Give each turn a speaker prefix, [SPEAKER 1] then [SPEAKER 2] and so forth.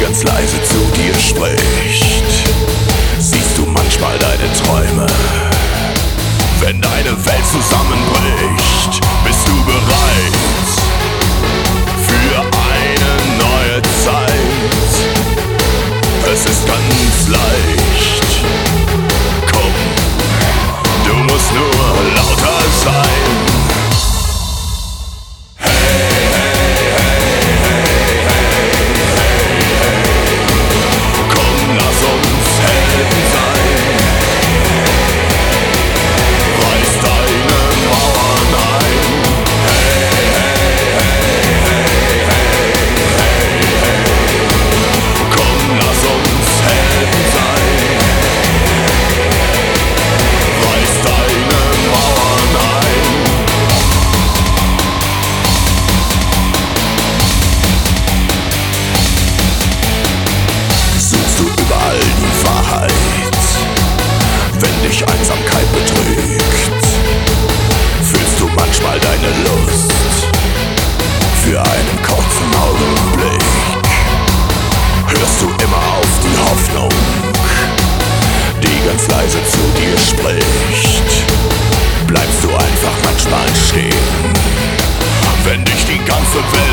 [SPEAKER 1] ganz leise zu dir spricht. Siehst du manchmal deine Träume, wenn deine Welt zusammenbricht? Bist du bereit für eine neue Zeit? Es ist ganz leicht, komm, du musst nur lauter sein. Wenn dich Einsamkeit betrügt, fühlst du manchmal deine Lust für einen kurzen Augenblick. Hörst du immer auf die Hoffnung, die ganz leise zu dir spricht? Bleibst du einfach manchmal stehen, wenn dich die ganze Welt